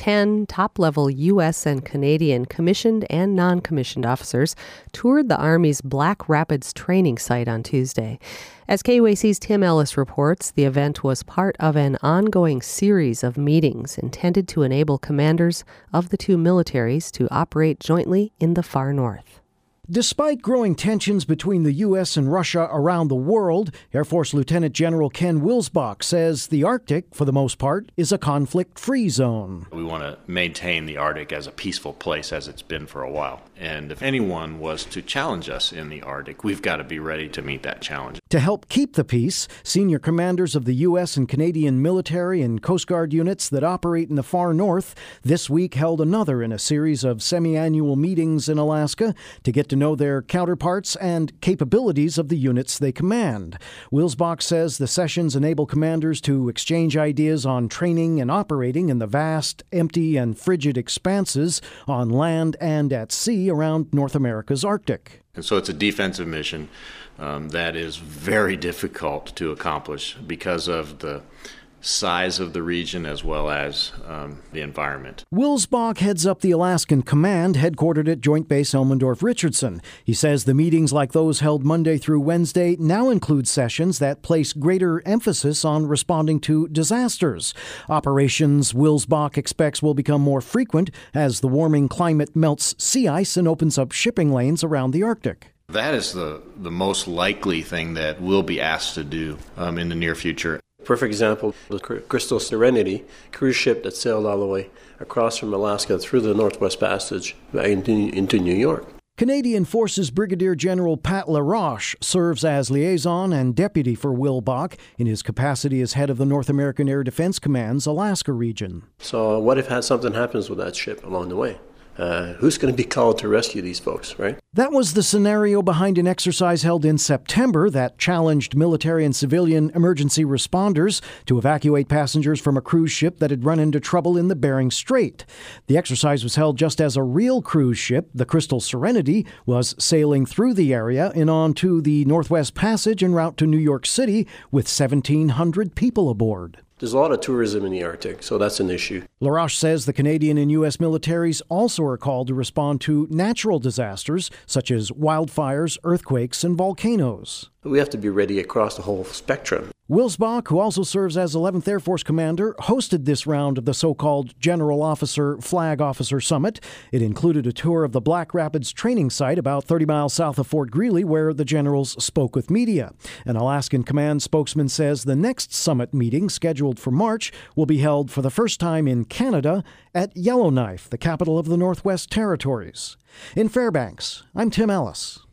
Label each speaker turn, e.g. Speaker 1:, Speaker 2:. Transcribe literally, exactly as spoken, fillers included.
Speaker 1: ten top-level U S and Canadian commissioned and non-commissioned officers toured the Army's Black Rapids training site on Tuesday. As K U A C's Tim Ellis reports, the event was part of an ongoing series of meetings intended to enable commanders of the two militaries to operate jointly in the far north.
Speaker 2: Despite growing tensions between the U S and Russia around the world, Air Force Lieutenant General Ken Wilsbach says the Arctic, for the most part, is a conflict-free zone.
Speaker 3: We want to maintain the Arctic as a peaceful place as it's been for a while. And if anyone was to challenge us in the Arctic, we've got to be ready to meet that challenge.
Speaker 2: To help keep the peace, senior commanders of the U S and Canadian military and Coast Guard units that operate in the far north this week held another in a series of semi-annual meetings in Alaska to get to know their counterparts and capabilities of the units they command. Wilsbach says the sessions enable commanders to exchange ideas on training and operating in the vast, empty, and frigid expanses on land and at sea around North America's Arctic.
Speaker 3: And so it's a defensive mission um, that is very difficult to accomplish because of the size of the region as well as um, the environment.
Speaker 2: Wilsbach heads up the Alaskan Command, headquartered at Joint Base Elmendorf-Richardson. He says the meetings like those held Monday through Wednesday now include sessions that place greater emphasis on responding to disasters. Operations Wilsbach expects will become more frequent as the warming climate melts sea ice and opens up shipping lanes around the Arctic.
Speaker 3: That is the, the most likely thing that we'll be asked to do um, in the near future.
Speaker 4: Perfect example, the Crystal Serenity cruise ship that sailed all the way across from Alaska through the Northwest Passage into, into New York.
Speaker 2: Canadian Forces Brigadier General Pat LaRoche serves as liaison and deputy for Wilsbach in his capacity as head of the North American Air Defense Command's Alaska region.
Speaker 4: So what if something happens with that ship along the way? Uh, who's going to be called to rescue these folks, right?
Speaker 2: That was the scenario behind an exercise held in September that challenged military and civilian emergency responders to evacuate passengers from a cruise ship that had run into trouble in the Bering Strait. The exercise was held just as a real cruise ship, the Crystal Serenity, was sailing through the area and onto the Northwest Passage en route to New York City with seventeen hundred people aboard.
Speaker 4: There's a lot of tourism in the Arctic, so that's an issue.
Speaker 2: LaRoche says the Canadian and U S militaries also are called to respond to natural disasters such as wildfires, earthquakes, and volcanoes.
Speaker 4: We have to be ready across the whole spectrum.
Speaker 2: Wilsbach, who also serves as eleventh Air Force Commander, hosted this round of the so-called General Officer Flag Officer Summit. It included a tour of the Black Rapids training site about thirty miles south of Fort Greely, where the generals spoke with media. An Alaskan Command spokesman says the next summit meeting, scheduled for March, will be held for the first time in Canada at Yellowknife, the capital of the Northwest Territories. In Fairbanks, I'm Tim Ellis.